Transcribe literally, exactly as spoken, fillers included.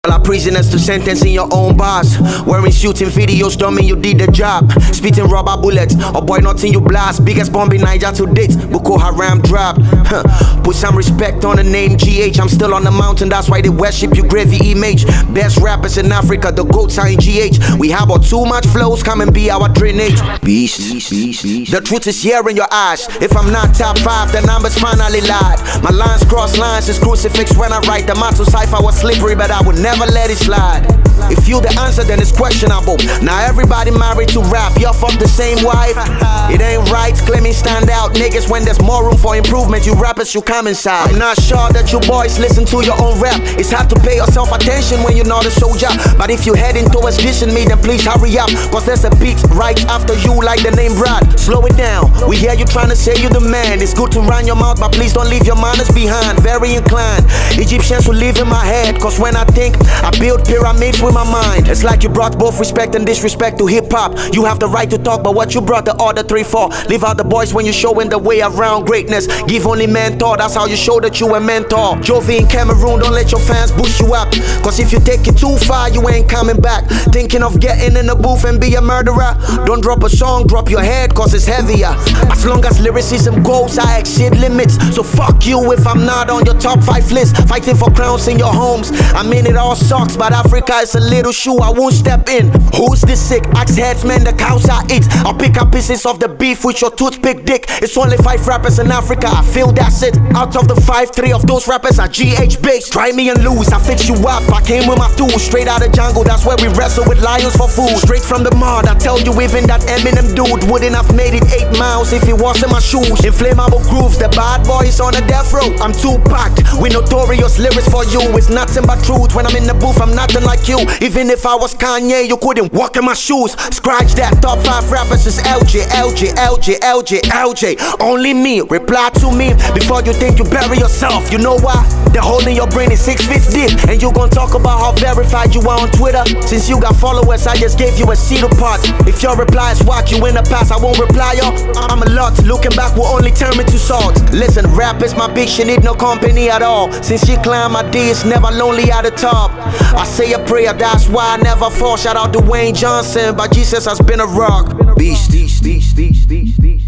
All are prisoners to sentence in your own bars. Wearing shooting videos don't mean you did the job. Spitting rubber bullets, or boy nothing you blast. Biggest bomb in Niger to date, Boko Haram drop. Huh. Put some respect on the name G H. I'm still on the mountain, that's why they worship your gravy image. Best rappers in Africa, the goats are in G H. We have about too much flows, come and be our drainage. Beast. The truth is here in your eyes. If I'm not top five, the numbers finally lied. My lines cross lines, is crucifix when I write. The motto cipher was slippery, but I would never Never let it slide. If you the answer, then it's questionable. Now everybody married to rap, you're from the same wife. It ain't right claiming stand out niggas when there's more room for improvement. You rappers, you come inside. I'm not sure that you boys listen to your own rap. It's hard to pay yourself attention when you're not a soldier. But if you heading towards dissing me, then please hurry up, cause there's a beat right after you like the name Rod. Slow it down, we hear you trying to say you the man. It's good to run your mouth, but please don't leave your manners behind. Very inclined, Egyptians will live in my head, cause when I think I build pyramids with my mind. It's like you brought both respect and disrespect to hip-hop. You have the right to talk, but what you brought the other three for? Leave out the boys when you're showing the way around greatness. Give only mentor, that's how you show that you a mentor. Jovi in Cameroon, don't let your fans boost you up, cause if you take it too far, you ain't coming back. Thinking of getting in the booth and be a murderer? Don't drop a song, drop your head, cause it's heavier. As long as lyricism goes, I exceed limits. So fuck you if I'm not on your top five list. Fighting for crowns in your homes, I mean it all sucks, but Africa is a little shoe I won't step in. Who's this sick? Axe headsman, the cows I eat. I'll pick up pieces of the beef with your toothpick dick. It's only five rappers in Africa, I feel that's it. Out of the five, three of those rappers are G H based. Try me and lose, I fix you up. I came with my tools, straight out of jungle, that's where we wrestle with lions for food. Straight from the mud, I tell you even that Eminem dude wouldn't have made it eight miles if he was in my shoes. Inflammable grooves, the bad boys on a death row. I'm too packed with notorious lyrics for you. It's nothing but truth. When I'm in the booth, I'm nothing like you. Even if I was Kanye, you couldn't walk in my shoes. Scratch that, top five rappers is L J, L J, L J, L J, L J. Only me, reply to me before you think you bury yourself. You know why? The hole in your brain is six feet deep, and you gon' talk about how verified you are on Twitter. Since you got followers, I just gave you a seat apart. If your reply is what you in the past, I won't reply, yo. I'm a lot, looking back will only turn me to salt. Listen, rap is my bitch, she need no company at all. Since she climbed my D, it's never lonely at the top. I say a prayer, that's why I never fall. Shout out to Dwayne Johnson, but Jesus has been a rock. Beast, beast, beast, beast, beast, beast.